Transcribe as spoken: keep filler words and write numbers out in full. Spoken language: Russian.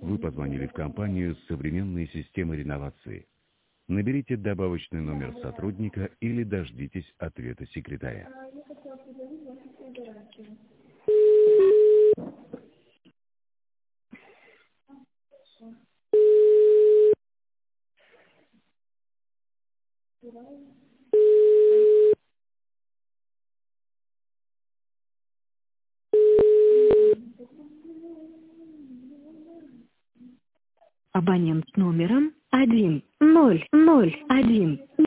Вы позвонили в компанию с современной системой реновации. Наберите добавочный номер сотрудника или дождитесь ответа секретаря. Абонент с номером один ноль ноль один